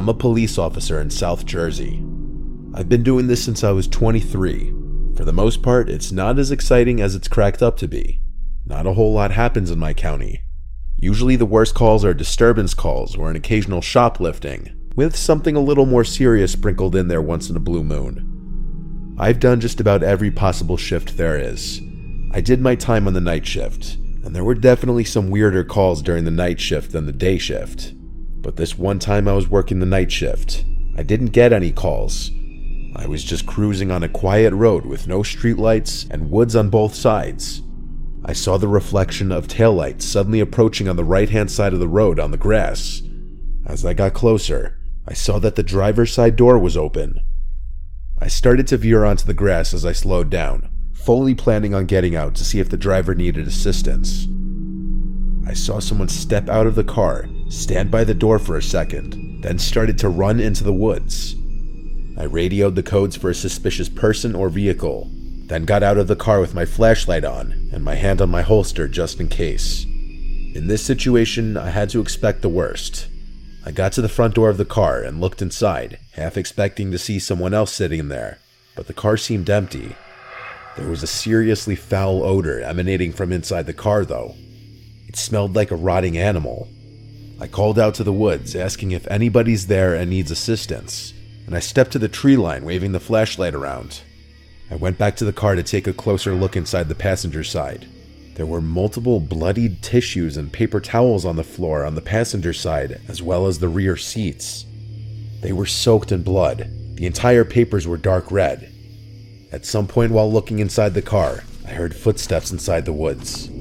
I'm a police officer in South Jersey. I've been doing this since I was 23. For the most part, it's not as exciting as it's cracked up to be. Not a whole lot happens in my county. Usually the worst calls are disturbance calls or an occasional shoplifting, with something a little more serious sprinkled in there once in a blue moon. I've done just about every possible shift there is. I did my time on the night shift, and there were definitely some weirder calls during the night shift than the day shift. But this one time I was working the night shift, I didn't get any calls. I was just cruising on a quiet road with no streetlights and woods on both sides. I saw the reflection of taillights suddenly approaching on the right-hand side of the road on the grass. As I got closer, I saw that the driver's side door was open. I started to veer onto the grass as I slowed down, fully planning on getting out to see if the driver needed assistance. I saw someone step out of the car, stand by the door for a second, then started to run into the woods. I radioed the codes for a suspicious person or vehicle, then got out of the car with my flashlight on and my hand on my holster just in case. In this situation, I had to expect the worst. I got to the front door of the car and looked inside, half expecting to see someone else sitting there, but the car seemed empty. There was a seriously foul odor emanating from inside the car, though. It smelled like a rotting animal. I called out to the woods, asking if anybody's there and needs assistance, and I stepped to the tree line, waving the flashlight around. I went back to the car to take a closer look inside the passenger side. There were multiple bloodied tissues and paper towels on the floor on the passenger side, as well as the rear seats. They were soaked in blood. The entire papers were dark red. At some point while looking inside the car, I heard footsteps inside the woods.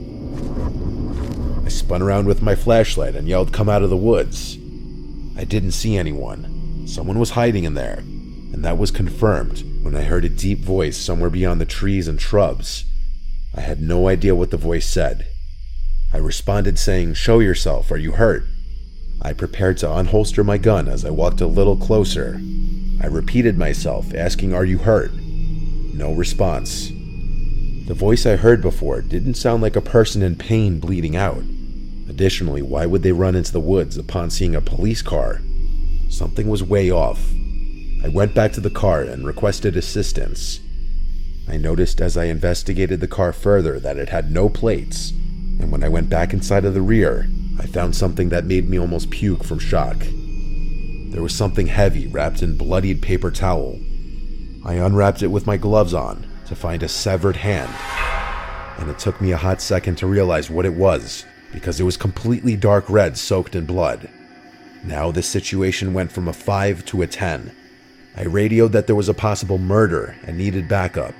I spun around with my flashlight and yelled, "Come out of the woods." I didn't see anyone. Someone was hiding in there, and that was confirmed when I heard a deep voice somewhere beyond the trees and shrubs. I had no idea what the voice said. I responded saying, "Show yourself, are you hurt?" I prepared to unholster my gun as I walked a little closer. I repeated myself, asking, "Are you hurt?" No response. The voice I heard before didn't sound like a person in pain bleeding out. Additionally, why would they run into the woods upon seeing a police car? Something was way off. I went back to the car and requested assistance. I noticed as I investigated the car further that it had no plates, and when I went back inside of the rear, I found something that made me almost puke from shock. There was something heavy wrapped in bloodied paper towel. I unwrapped it with my gloves on to find a severed hand, and it took me a hot second to realize what it was, because it was completely dark red soaked in blood. Now this situation went from a 5 to a 10. I radioed that there was a possible murder and needed backup.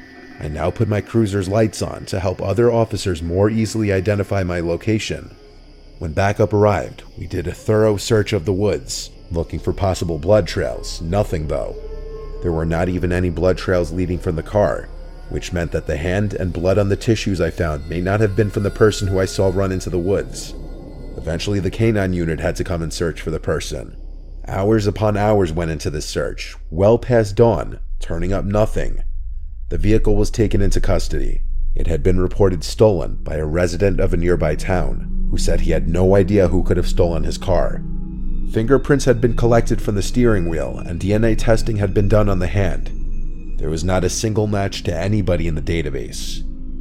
I now put my cruiser's lights on to help other officers more easily identify my location. When backup arrived, we did a thorough search of the woods, looking for possible blood trails. Nothing though. There were not even any blood trails leading from the car, which meant that the hand and blood on the tissues I found may not have been from the person who I saw run into the woods. Eventually the canine unit had to come and search for the person. Hours upon hours went into this search, well past dawn, turning up nothing. The vehicle was taken into custody. It had been reported stolen by a resident of a nearby town, who said he had no idea who could have stolen his car. Fingerprints had been collected from the steering wheel, and DNA testing had been done on the hand. There was not a single match to anybody in the database.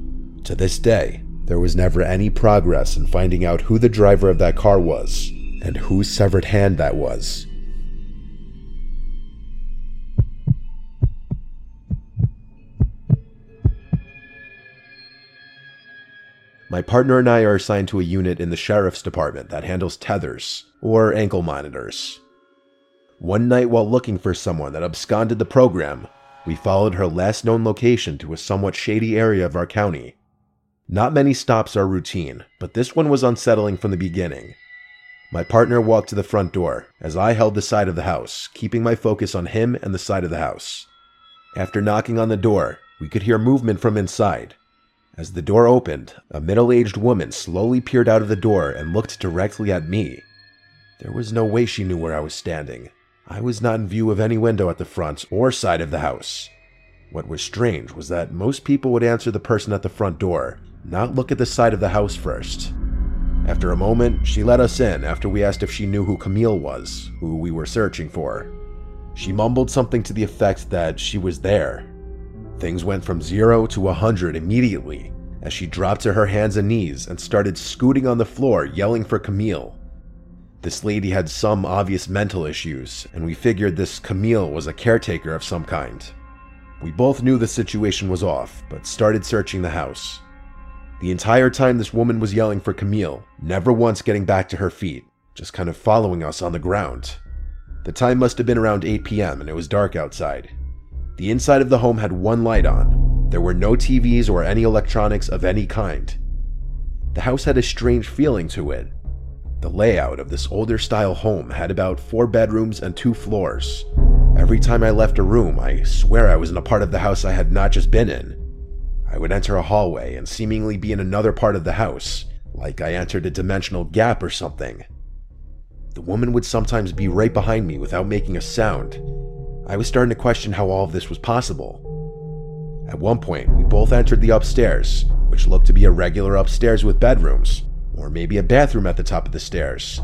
To this day, there was never any progress in finding out who the driver of that car was, and whose severed hand that was. My partner and I are assigned to a unit in the sheriff's department that handles tethers, or ankle monitors. One night while looking for someone that absconded the program, we followed her last known location to a somewhat shady area of our county. Not many stops are routine, but this one was unsettling from the beginning. My partner walked to the front door, as I held the side of the house, keeping my focus on him and the side of the house. After knocking on the door, we could hear movement from inside. As the door opened, a middle-aged woman slowly peered out of the door and looked directly at me. There was no way she knew where I was standing. I was not in view of any window at the front or side of the house. What was strange was that most people would answer the person at the front door, not look at the side of the house first. After a moment, she let us in after we asked if she knew who Camille was, who we were searching for. She mumbled something to the effect that she was there. Things went from 0 to 100 immediately as she dropped to her hands and knees and started scooting on the floor yelling for Camille. This lady had some obvious mental issues, and we figured this Camille was a caretaker of some kind. We both knew the situation was off, but started searching the house. The entire time this woman was yelling for Camille, never once getting back to her feet, just kind of following us on the ground. The time must have been around 8 p.m. and it was dark outside. The inside of the home had one light on. There were no TVs or any electronics of any kind. The house had a strange feeling to it. The layout of this older style home had about 4 bedrooms and 2 floors. Every time I left a room, I swear I was in a part of the house I had not just been in. I would enter a hallway and seemingly be in another part of the house, like I entered a dimensional gap or something. The woman would sometimes be right behind me without making a sound. I was starting to question how all of this was possible. At one point, we both entered the upstairs, which looked to be a regular upstairs with bedrooms, or maybe a bathroom at the top of the stairs.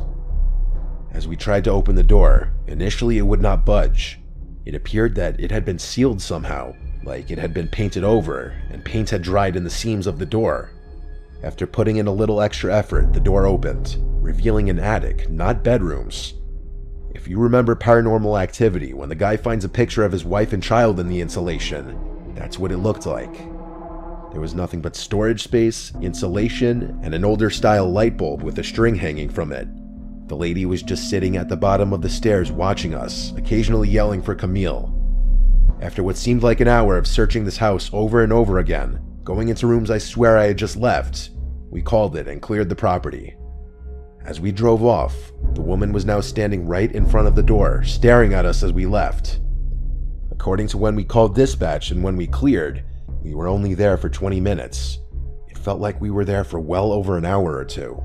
As we tried to open the door, initially it would not budge. It appeared that it had been sealed somehow, like it had been painted over, and paint had dried in the seams of the door. After putting in a little extra effort, the door opened, revealing an attic, not bedrooms. If you remember Paranormal Activity, when the guy finds a picture of his wife and child in the insulation, that's what it looked like. There was nothing but storage space, insulation, and an older style light bulb with a string hanging from it. The lady was just sitting at the bottom of the stairs watching us, occasionally yelling for Camille. After what seemed like an hour of searching this house over and over again, going into rooms I swear I had just left, we called it and cleared the property. As we drove off, the woman was now standing right in front of the door, staring at us as we left. According to when we called dispatch and when we cleared, we were only there for 20 minutes. It felt like we were there for well over an hour or two.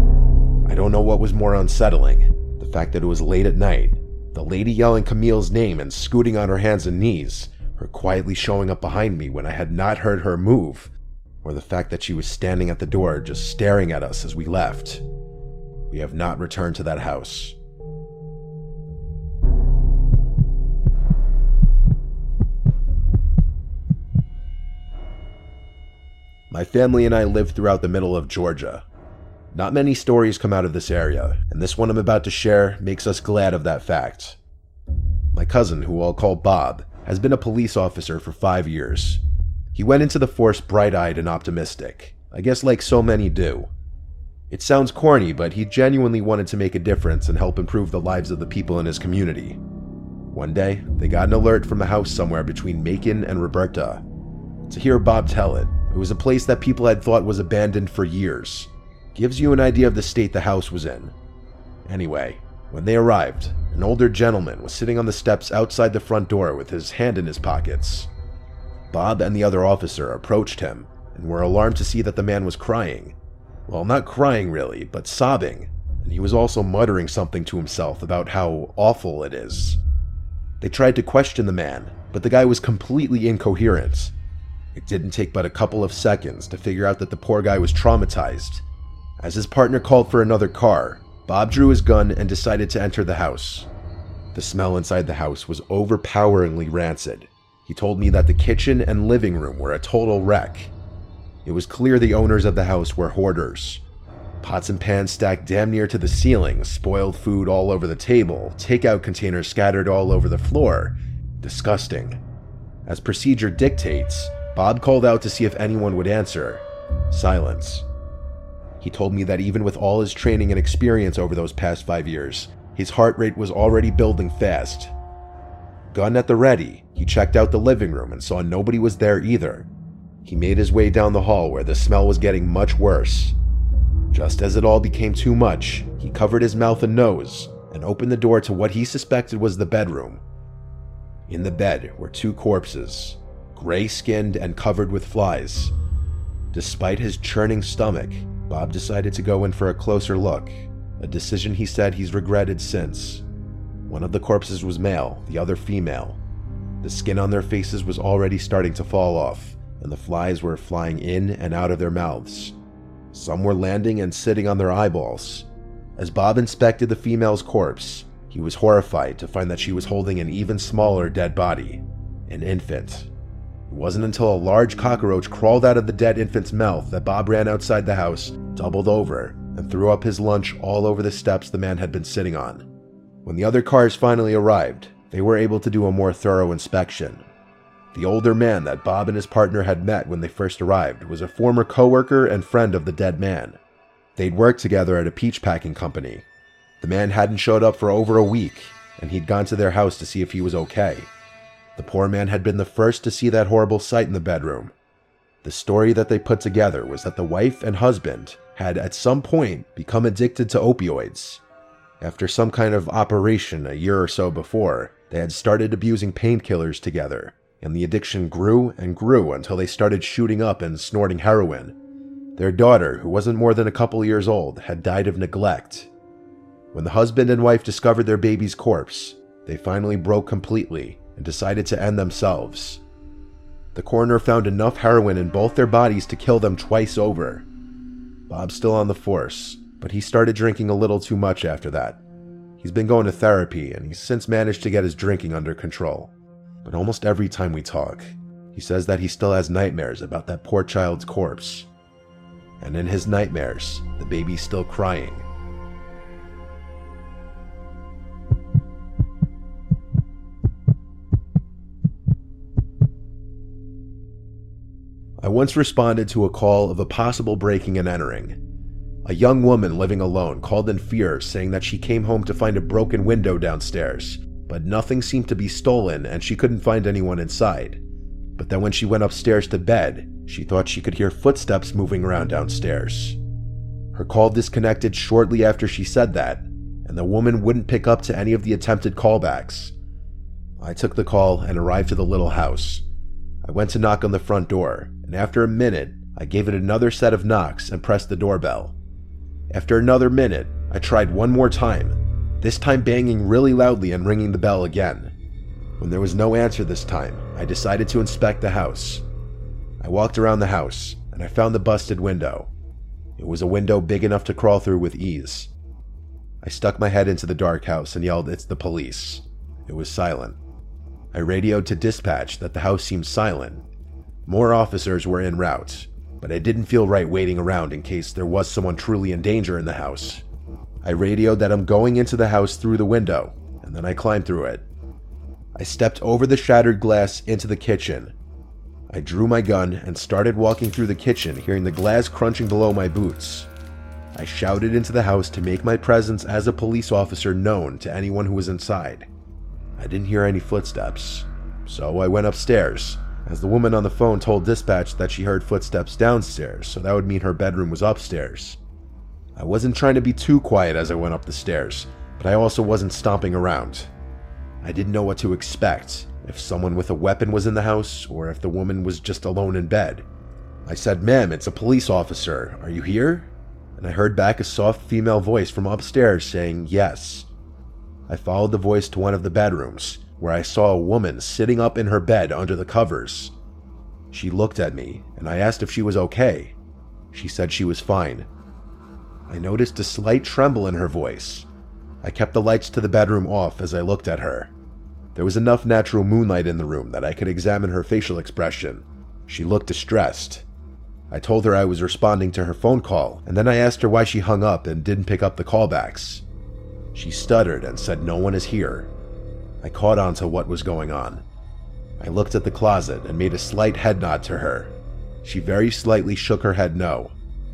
I don't know what was more unsettling, the fact that it was late at night, the lady yelling Camille's name and scooting on her hands and knees, her quietly showing up behind me when I had not heard her move, or the fact that she was standing at the door just staring at us as we left. We have not returned to that house. My family and I live throughout the middle of Georgia. Not many stories come out of this area, and this one I'm about to share makes us glad of that fact. My cousin, who I'll call Bob, has been a police officer for 5 years. He went into the force bright-eyed and optimistic, I guess like so many do. It sounds corny, but he genuinely wanted to make a difference and help improve the lives of the people in his community. One day, they got an alert from a house somewhere between Macon and Roberta. To hear Bob tell it, it was a place that people had thought was abandoned for years. Gives you an idea of the state the house was in. Anyway, when they arrived, an older gentleman was sitting on the steps outside the front door with his hand in his pockets. Bob and the other officer approached him and were alarmed to see that the man was crying. Well, not crying really, but sobbing, and he was also muttering something to himself about how awful it is. They tried to question the man, but the guy was completely incoherent. It didn't take but a couple of seconds to figure out that the poor guy was traumatized. As his partner called for another car, Bob drew his gun and decided to enter the house. The smell inside the house was overpoweringly rancid. He told me that the kitchen and living room were a total wreck. It was clear the owners of the house were hoarders. Pots and pans stacked damn near to the ceiling, spoiled food all over the table, takeout containers scattered all over the floor. Disgusting. As procedure dictates, Bob called out to see if anyone would answer. Silence. He told me that even with all his training and experience over those past 5 years, his heart rate was already building fast. Gun at the ready, he checked out the living room and saw nobody was there either. He made his way down the hall where the smell was getting much worse. Just as it all became too much, he covered his mouth and nose and opened the door to what he suspected was the bedroom. In the bed were 2 corpses, gray-skinned and covered with flies. Despite his churning stomach, Bob decided to go in for a closer look, a decision he said he's regretted since. One of the corpses was male, the other female. The skin on their faces was already starting to fall off, and the flies were flying in and out of their mouths. Some were landing and sitting on their eyeballs. As Bob inspected the female's corpse, he was horrified to find that she was holding an even smaller dead body, an infant. It wasn't until a large cockroach crawled out of the dead infant's mouth that Bob ran outside the house, doubled over, and threw up his lunch all over the steps the man had been sitting on. When the other cars finally arrived, they were able to do a more thorough inspection. The older man that Bob and his partner had met when they first arrived was a former coworker and friend of the dead man. They'd worked together at a peach packing company. The man hadn't showed up for over a week, and he'd gone to their house to see if he was okay. The poor man had been the first to see that horrible sight in the bedroom. The story that they put together was that the wife and husband had at some point become addicted to opioids. After some kind of operation a year or so before, they had started abusing painkillers together, and the addiction grew and grew until they started shooting up and snorting heroin. Their daughter, who wasn't more than a couple years old, had died of neglect. When the husband and wife discovered their baby's corpse, they finally broke completely and decided to end themselves. The coroner found enough heroin in both their bodies to kill them twice over. Bob's still on the force, but he started drinking a little too much after that. He's been going to therapy, and he's since managed to get his drinking under control. But almost every time we talk, he says that he still has nightmares about that poor child's corpse. And in his nightmares, the baby's still crying. I once responded to a call of a possible breaking and entering. A young woman living alone called in fear, saying that she came home to find a broken window downstairs, but nothing seemed to be stolen and she couldn't find anyone inside. But then when she went upstairs to bed, she thought she could hear footsteps moving around downstairs. Her call disconnected shortly after she said that, and the woman wouldn't pick up to any of the attempted callbacks. I took the call and arrived to the little house. I went to knock on the front door, and after a minute, I gave it another set of knocks and pressed the doorbell. After another minute, I tried one more time, this time banging really loudly and ringing the bell again. When there was no answer this time, I decided to inspect the house. I walked around the house, and I found the busted window. It was a window big enough to crawl through with ease. I stuck my head into the dark house and yelled, "It's the police." It was silent. I radioed to dispatch that the house seemed silent. More officers were en route, but I didn't feel right waiting around in case there was someone truly in danger in the house. I radioed that I'm going into the house through the window, and then I climbed through it. I stepped over the shattered glass into the kitchen. I drew my gun and started walking through the kitchen, hearing the glass crunching below my boots. I shouted into the house to make my presence as a police officer known to anyone who was inside. I didn't hear any footsteps, so I went upstairs, as the woman on the phone told dispatch that she heard footsteps downstairs, so that would mean her bedroom was upstairs. I wasn't trying to be too quiet as I went up the stairs, but I also wasn't stomping around. I didn't know what to expect, if someone with a weapon was in the house, or if the woman was just alone in bed. I said, "Ma'am, it's a police officer. Are you here?" And I heard back a soft female voice from upstairs saying yes. I followed the voice to one of the bedrooms, where I saw a woman sitting up in her bed under the covers. She looked at me, and I asked if she was okay. She said she was fine. I noticed a slight tremble in her voice. I kept the lights to the bedroom off as I looked at her. There was enough natural moonlight in the room that I could examine her facial expression. She looked distressed. I told her I was responding to her phone call, and then I asked her why she hung up and didn't pick up the callbacks. She stuttered and said no one is here. I caught on to what was going on. I looked at the closet and made a slight head nod to her. She very slightly shook her head no.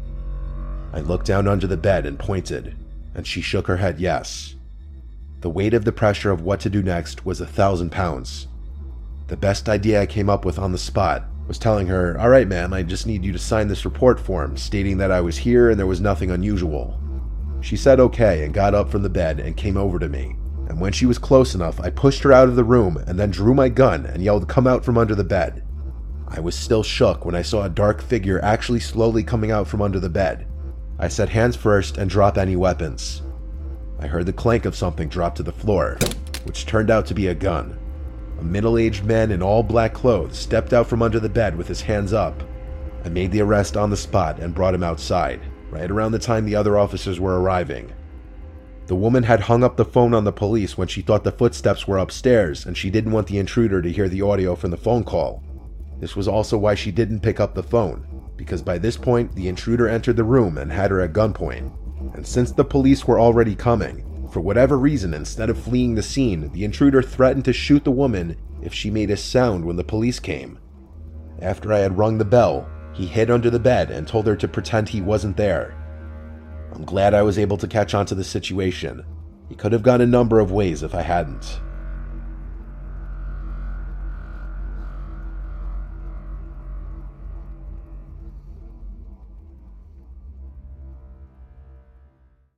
I looked down under the bed and pointed, and she shook her head yes. The weight of the pressure of what to do next was 1,000 pounds. The best idea I came up with on the spot was telling her, "All right, ma'am, I just need you to sign this report form stating that I was here and there was nothing unusual." She said okay and got up from the bed and came over to me. And when she was close enough, I pushed her out of the room and then drew my gun and yelled, "Come out from under the bed." I was still shook when I saw a dark figure actually slowly coming out from under the bed. I said, "Hands first and drop any weapons." I heard the clank of something drop to the floor, which turned out to be a gun. A middle-aged man in all black clothes stepped out from under the bed with his hands up. I made the arrest on the spot and brought him outside, right around the time the other officers were arriving. The woman had hung up the phone on the police when she thought the footsteps were upstairs and she didn't want the intruder to hear the audio from the phone call. This was also why she didn't pick up the phone, because by this point the intruder entered the room and had her at gunpoint. And since the police were already coming, for whatever reason, instead of fleeing the scene, the intruder threatened to shoot the woman if she made a sound when the police came. After I had rung the bell, he hid under the bed and told her to pretend he wasn't there. I'm glad I was able to catch on to the situation. It could have gone a number of ways if I hadn't.